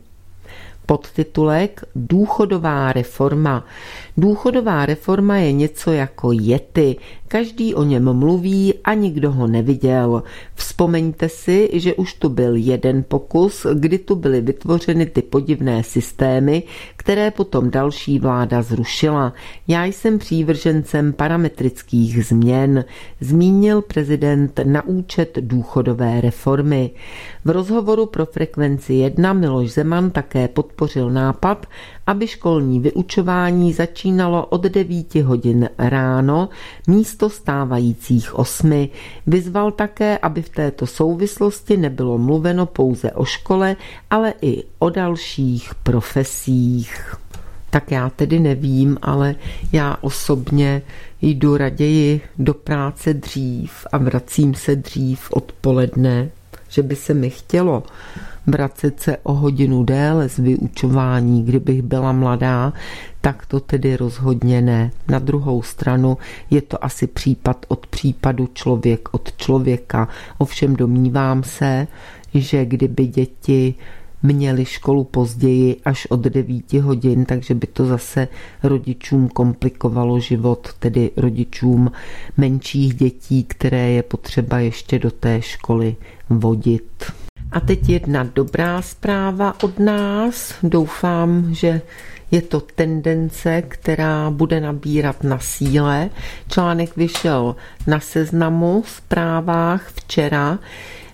Podtitulek Důchodová reforma. Důchodová reforma je něco jako yeti. Každý o něm mluví a nikdo ho neviděl. Vzpomeňte si, že už tu byl jeden pokus, kdy tu byly vytvořeny ty podivné systémy, které potom další vláda zrušila. Já jsem přívržencem parametrických změn, zmínil prezident na účet důchodové reformy. V rozhovoru pro Frekvenci 1 Miloš Zeman také podpořil nápad, aby školní vyučování začínalo od 9 hodin ráno místo stávajících 8. Vyzval také, aby v této souvislosti nebylo mluveno pouze o škole, ale i o dalších profesích. Tak já tedy nevím, ale já osobně jdu raději do práce dřív a vracím se dřív odpoledne, že by se mi chtělo vracet se o hodinu déle z vyučování, kdybych byla mladá, tak to tedy rozhodně ne. Na druhou stranu je to asi případ od případu, člověk od člověka. Ovšem domnívám se, že kdyby děti měli školu později až od 9 hodin, takže by to zase rodičům komplikovalo život, tedy rodičům menších dětí, které je potřeba ještě do té školy vodit. A teď jedna dobrá zpráva od nás. Doufám, že je to tendence, která bude nabírat na síle. Článek vyšel na Seznamu Zprávách včera.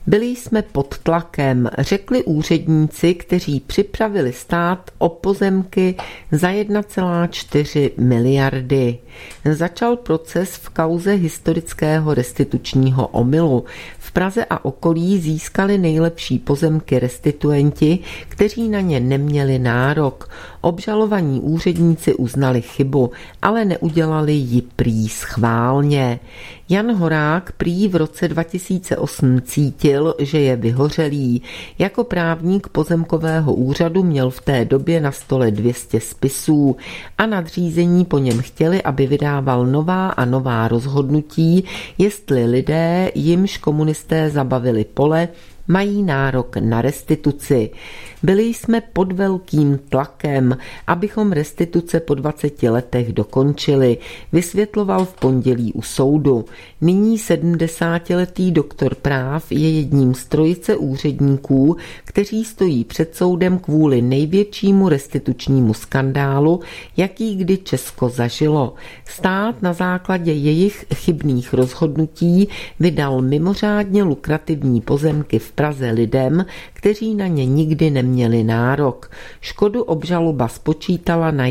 Byli jsme pod tlakem, řekli úředníci, kteří připravili stát o pozemky za 1,4 miliardy. Začal proces v kauze historického restitučního omylu. V Praze a okolí získali nejlepší pozemky restituenti, kteří na ně neměli nárok. Obžalovaní úředníci uznali chybu, ale neudělali ji prý schválně. Jan Horák prý v roce 2008 cítil, že je vyhořelý. Jako právník pozemkového úřadu měl v té době na stole 200 spisů a nadřízení po něm chtěli, aby vydával nová a nová rozhodnutí, jestli lidé, jimž komunisté zabavili pole, mají nárok na restituci. Byli jsme pod velkým tlakem, abychom restituce po 20 letech dokončili, vysvětloval v pondělí u soudu. Nyní 70letý doktor práv je jedním z trojice úředníků, kteří stojí před soudem kvůli největšímu restitučnímu skandálu, jaký kdy Česko zažilo. Stát na základě jejich chybných rozhodnutí vydal mimořádně lukrativní pozemky v Praze lidem, kteří na ně nikdy neměli nárok. Škodu obžaloba spočítala na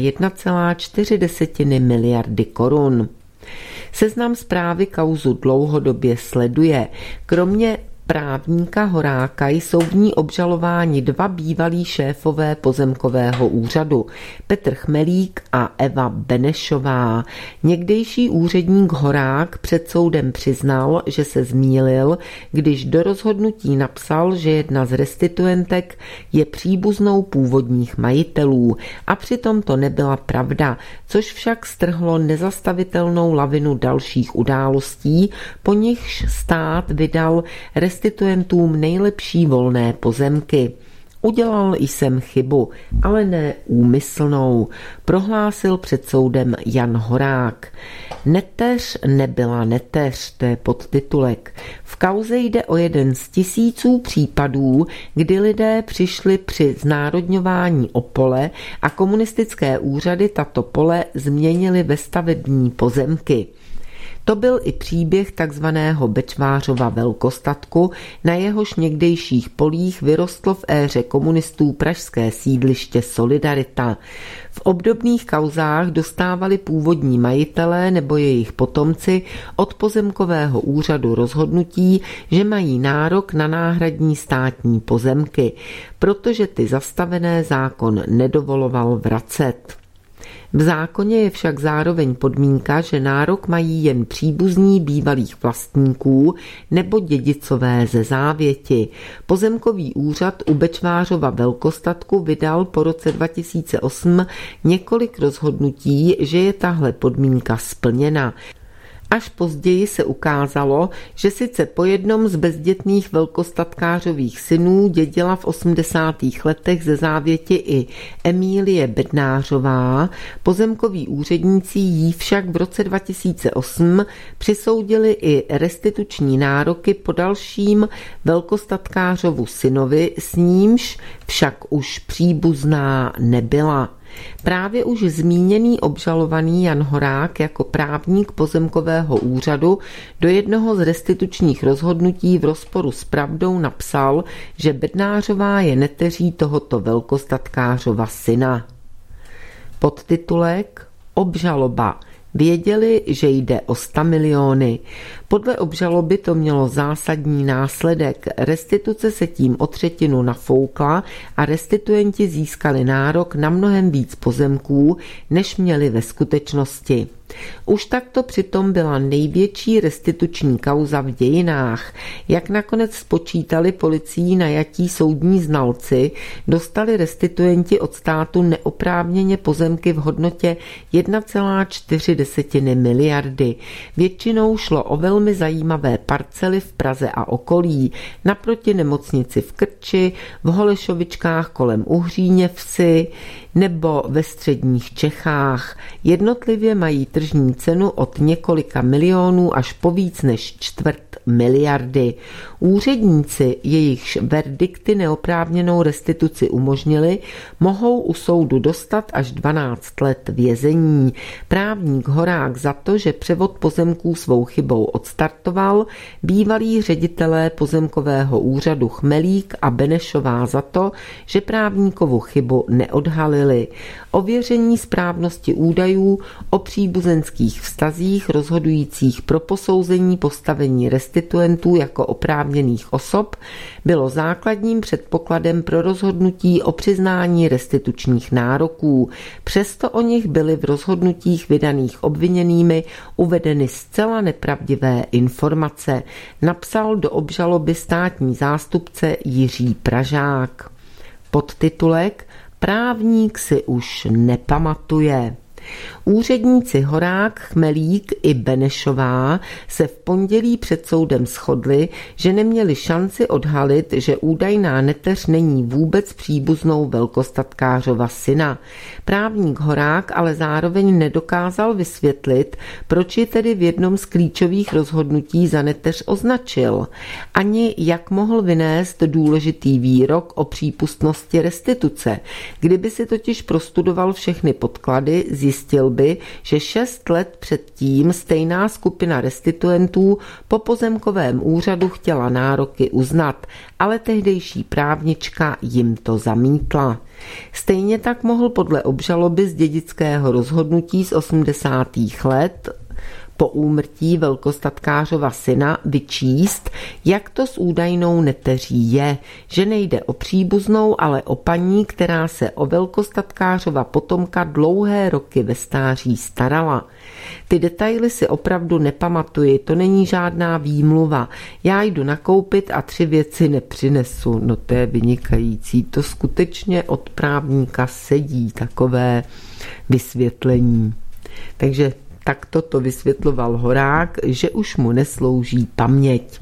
1,4 miliardy korun. Seznam Zprávy kauzu dlouhodobě sleduje. Kromě právníka Horáka jsou v ní obžalováni dva bývalí šéfové pozemkového úřadu, Petr Chmelík a Eva Benešová. Někdejší úředník Horák před soudem přiznal, že se zmýlil, když do rozhodnutí napsal, že jedna z restituentek je příbuznou původních majitelů a přitom to nebyla pravda, což však strhlo nezastavitelnou lavinu dalších událostí, po nichž stát vydal restituentům nejlepší volné pozemky. Udělal jsem chybu, ale ne úmyslnou, prohlásil před soudem Jan Horák. Neteř nebyla neteř, to je podtitulek. V kauze jde o jeden z tisíců případů, kdy lidé přišli při znárodňování o pole a komunistické úřady tato pole změnily ve stavební pozemky. To byl i příběh takzvaného Bečvářova velkostatku, na jehož někdejších polích vyrostlo v éře komunistů pražské sídliště Solidarita. V obdobných kauzách dostávali původní majitelé nebo jejich potomci od pozemkového úřadu rozhodnutí, že mají nárok na náhradní státní pozemky, protože ty zastavené zákon nedovoloval vracet. V zákoně je však zároveň podmínka, že nárok mají jen příbuzní bývalých vlastníků nebo dědicové ze závěti. Pozemkový úřad u Bečvářova velkostatku vydal po roce 2008 několik rozhodnutí, že je tahle podmínka splněna. Až později se ukázalo, že sice po jednom z bezdětných velkostatkářových synů dědila v 80. letech ze závěti i Emílie Bednářová, pozemkoví úředníci jí však v roce 2008 přisoudili i restituční nároky po dalším velkostatkářovu synovi, s nímž však už příbuzná nebyla. Právě už zmíněný obžalovaný Jan Horák jako právník pozemkového úřadu do jednoho z restitučních rozhodnutí v rozporu s pravdou napsal, že Bednářová je neteří tohoto velkostatkářova syna. Podtitulek Obžaloba. Věděli, že jde o 100 miliony. Podle obžaloby to mělo zásadní následek. Restituce se tím o třetinu nafoukla a restituenti získali nárok na mnohem víc pozemků, než měli ve skutečnosti. Už takto přitom byla největší restituční kauza v dějinách. Jak nakonec spočítali policií najatí soudní znalci, dostali restituenti od státu neoprávněně pozemky v hodnotě 1,4 miliardy. Většinou šlo o velmi zajímavé parcely v Praze a okolí, naproti nemocnici v Krči, v Holešovičkách kolem Uhříně Vsi. nebo ve středních Čechách. Jednotlivě mají tržní cenu od několika milionů až po víc než 250 miliony. Úředníci, jejichž verdikty neoprávněnou restituci umožnili, mohou u soudu dostat až 12 let vězení. Právník Horák za to, že převod pozemků svou chybou odstartoval, bývalí ředitelé pozemkového úřadu Chmelík a Benešová za to, že právníkovu chybu neodhalili. Ověření správnosti údajů o příbuzenských vztazích rozhodujících pro posouzení postavení restituentů jako oprávněných osob bylo základním předpokladem pro rozhodnutí o přiznání restitučních nároků. Přesto o nich byly v rozhodnutích vydaných obviněnými uvedeny zcela nepravdivé informace, napsal do obžaloby státní zástupce Jiří Pražák. Podtitulek Právník si už nepamatuje. Úředníci Horák, Chmelík i Benešová se v pondělí před soudem shodli, že neměli šanci odhalit, že údajná neteř není vůbec příbuznou velkostatkářova syna. Právník Horák ale zároveň nedokázal vysvětlit, proč ji tedy v jednom z klíčových rozhodnutí za neteř označil. Ani jak mohl vynést důležitý výrok o přípustnosti restituce. Kdyby si totiž prostudoval všechny podklady, zjistil by, že 6 let předtím stejná skupina restituentů po pozemkovém úřadu chtěla nároky uznat, ale tehdejší právnička jim to zamítla. Stejně tak mohl podle obžaloby z dědického rozhodnutí z 80. let po úmrtí velkostatkářova syna vyčíst, jak to s údajnou neteří je, že nejde o příbuznou, ale o paní, která se o velkostatkářova potomka dlouhé roky ve stáří starala. Ty detaily si opravdu nepamatuji, to není žádná výmluva. Já jdu nakoupit a 3 věci nepřinesu. No to je vynikající, to skutečně od právníka sedí takové vysvětlení. Takže takto to vysvětloval Horák, že už mu neslouží paměť.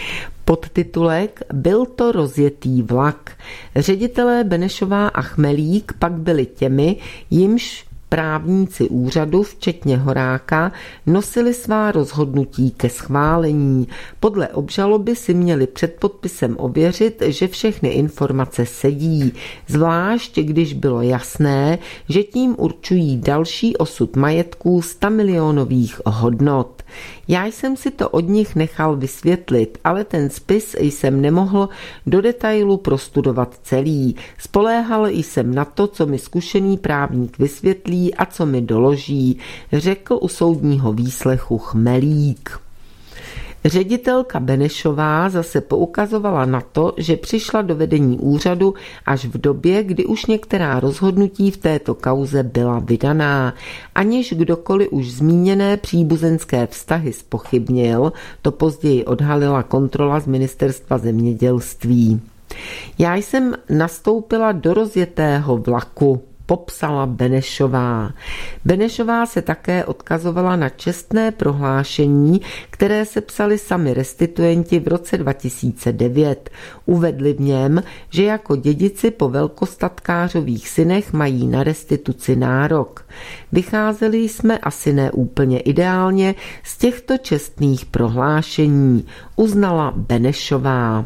Podtitulek Byl to rozjetý vlak. Ředitelé Benešová a Chmelík pak byli těmi, jimž právníci úřadu, včetně Horáka, nosili svá rozhodnutí ke schválení. Podle obžaloby si měli před podpisem ověřit, že všechny informace sedí, zvlášť když bylo jasné, že tím určují další osud majetků 100 milionových hodnot. Já jsem si to od nich nechal vysvětlit, ale ten spis jsem nemohl do detailu prostudovat celý. Spoléhal jsem na to, co mi zkušený právník vysvětlí a co mi doloží, řekl u soudního výslechu Chmelík. Ředitelka Benešová zase poukazovala na to, že přišla do vedení úřadu až v době, kdy už některá rozhodnutí v této kauze byla vydaná. Aniž kdokoliv už zmíněné příbuzenské vztahy zpochybnil, to později odhalila kontrola z Ministerstva zemědělství. Já jsem nastoupila do rozjetého vlaku, popsala Benešová. Benešová se také odkazovala na čestné prohlášení, které se psali sami restituenti v roce 2009. Uvedli v něm, že jako dědici po velkostatkářových synech mají na restituci nárok. Vycházeli jsme asi ne úplně ideálně z těchto čestných prohlášení, uznala Benešová.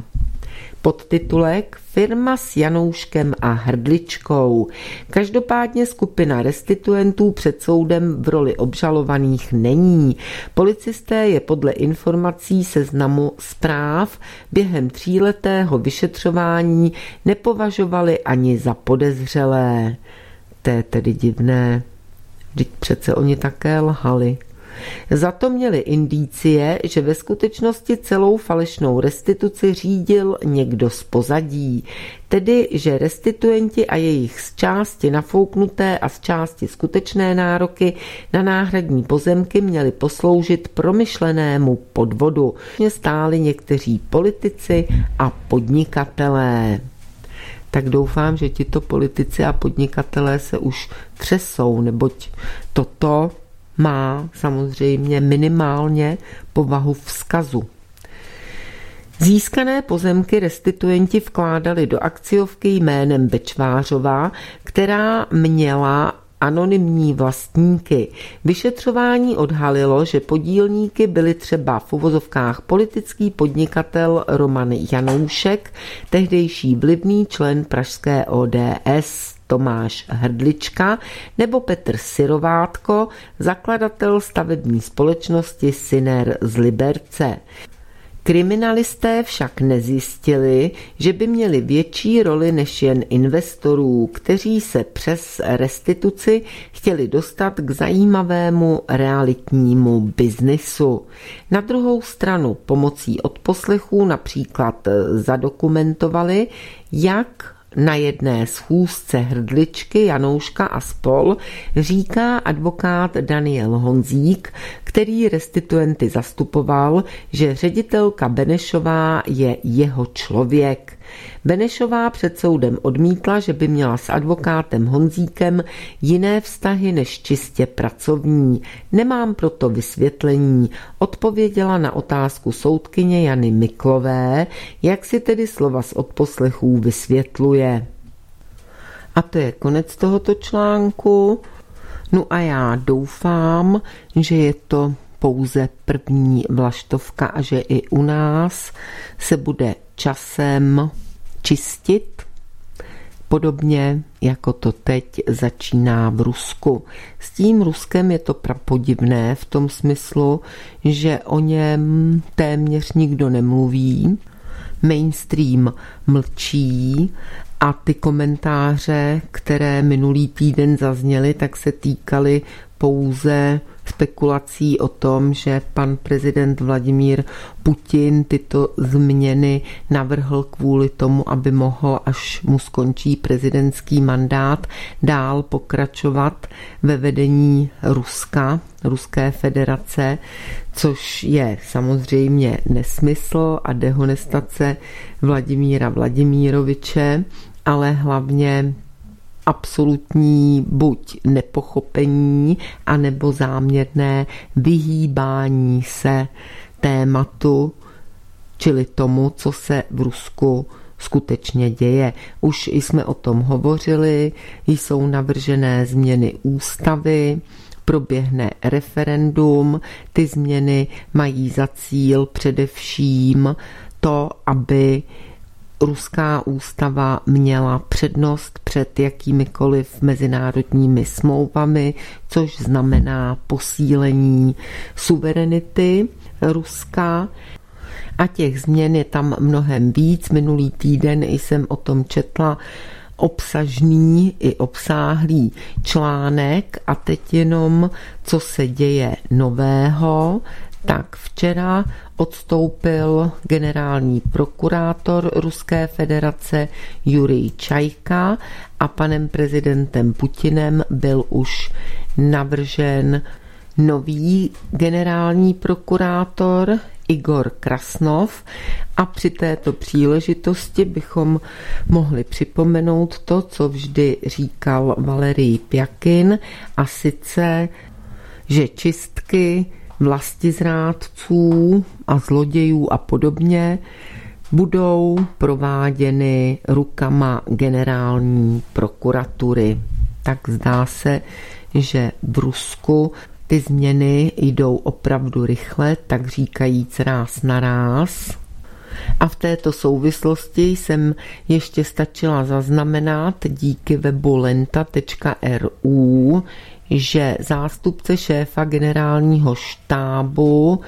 Podtitulek Firma s Janouškem a Hrdličkou. Každopádně skupina restituentů před soudem v roli obžalovaných není. Policisté je podle informací seznamu zpráv během 3letého vyšetřování nepovažovali ani za podezřelé. To je tedy divné. Vždyť přece oni také lhali. Za to měli indicie, že ve skutečnosti celou falešnou restituci řídil někdo z pozadí, tedy že restituenti a jejich z části nafouknuté a z části skutečné nároky na náhradní pozemky měli posloužit promyšlenému podvodu. Stáli někteří politici a podnikatelé. Tak doufám, že tito politici a podnikatelé se už třesou, neboť toto má samozřejmě minimálně povahu vzkazu. Získané pozemky restituenti vkládali do akciovky jménem Bečvářová, která měla anonymní vlastníky. Vyšetřování odhalilo, že podílníky byli třeba v uvozovkách politický podnikatel Roman Janoušek, tehdejší vlivný člen pražské ODS Tomáš Hrdlička nebo Petr Syrovátko, zakladatel stavební společnosti Syner z Liberce. Kriminalisté však nezjistili, že by měli větší roli než jen investorů, kteří se přes restituci chtěli dostat k zajímavému realitnímu biznisu. Na druhou stranu pomocí odposlechů například zadokumentovali, jak na jedné schůzce Hrdličky, Janouška a spol. Říká advokát Daniel Honzík, který restituenty zastupoval, že ředitelka Benešová je jeho člověk. Benešová před soudem odmítla, že by měla s advokátem Honzíkem jiné vztahy než čistě pracovní. Nemám proto vysvětlení, odpověděla na otázku soudkyně Jany Miklové, jak si tedy slova z odposlechů vysvětluje. A to je konec tohoto článku. No a já doufám, že je to pouze první vlaštovka a že i u nás se bude časem čistit, podobně jako to teď začíná v Rusku. S tím Ruskem je to prapodivné v tom smyslu, že o něm téměř nikdo nemluví, mainstream mlčí a ty komentáře, které minulý týden zazněly, tak se týkaly pouze spekulací o tom, že pan prezident Vladimír Putin tyto změny navrhl kvůli tomu, aby mohl, až mu skončí prezidentský mandát, dál pokračovat ve vedení Ruska, Ruské federace, což je samozřejmě nesmysl a dehonestace Vladimíra Vladimíroviče, ale hlavně absolutní buď nepochopení, anebo záměrné vyhýbání se tématu, čili tomu, co se v Rusku skutečně děje. Už jsme o tom hovořili, jsou navržené změny ústavy, proběhne referendum, ty změny mají za cíl především to, aby ruská ústava měla přednost před jakýmikoliv mezinárodními smlouvami, což znamená posílení suverenity Ruska. A těch změn je tam mnohem víc. Minulý týden jsem o tom četla obsažný i obsáhlý článek a teď jenom, co se děje nového. Tak včera odstoupil generální prokurátor Ruské federace Jurij Čajka a panem prezidentem Putinem byl už navržen nový generální prokurátor Igor Krasnov a při této příležitosti bychom mohli připomenout to, co vždy říkal Valerij Pjakin, a sice, že čistky vlastizrádců a zlodějů a podobně budou prováděny rukama generální prokuratury. Tak zdá se, že v Rusku ty změny jdou opravdu rychle, tak říkajíc ráz na ráz. A v této souvislosti jsem ještě stačila zaznamenat díky webu lenta.ru, že zástupce šéfa generálního štábu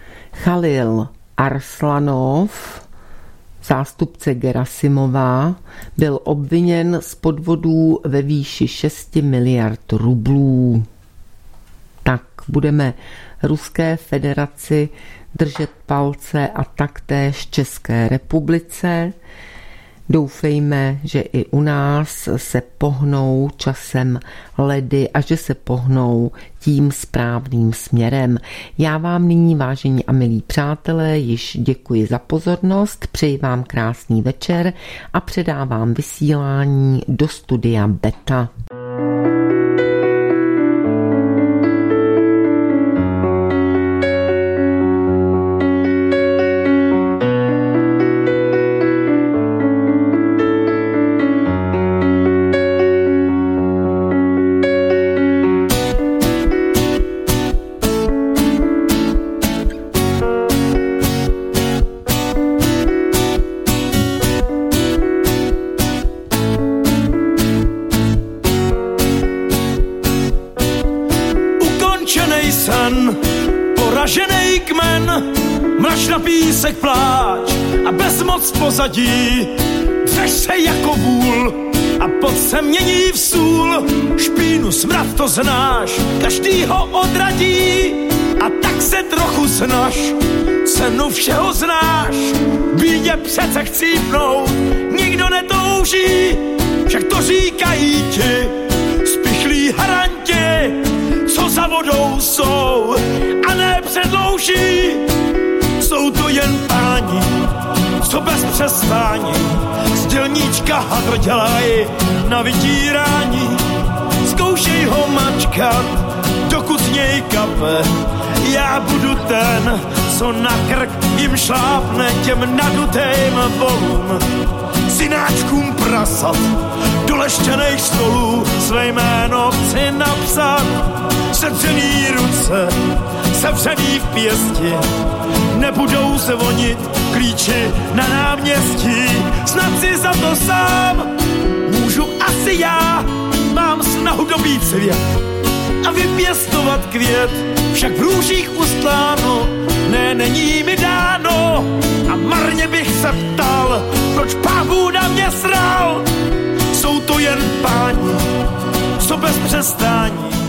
Chalil Arslanov, zástupce Gerasimova, byl obviněn z podvodů ve výši 6 miliard rublů. Tak budeme Ruské federaci držet palce a taktéž České republice. Doufejme, že i u nás se pohnou časem ledy a že se pohnou tím správným směrem. Já vám nyní, vážení a milí přátelé, již děkuji za pozornost, přeji vám krásný večer a předávám vysílání do studia Beta. Staženej kmen, mraž na písek pláč a bezmoc pozadí. Dřeš se jako vůl a pot se mění v sůl. Špínu, smrad to znáš, každý ho odradí. A tak se trochu snaž, cenu všeho znáš. Bídě přece chcípnout, nikdo netouží. Však to říkají ti spichlí haranti, co za vodou jsou a ne předlouží. Jsou to jen páni, co bez přestání z dělníčka hadr dělají na vydírání. Zkoušej ho mačkat, dokud z něj kape. Já budu ten, co na krk jim šlápne, těm nadutým volům, synáčkům prasat, do leštěných stolů své jméno chci napsat. Sedřený ruce, sevřený v pěsti, nebudou zvonit klíči na náměstí. Snad si za to sám můžu asi já, mám snahu dobít svět a vypěstovat květ. Však v růžích ustláno, ne, není mi dáno. A marně bych se ptal, proč Pán Bůh na mě sral. Jsou to jen páni, co bez přestání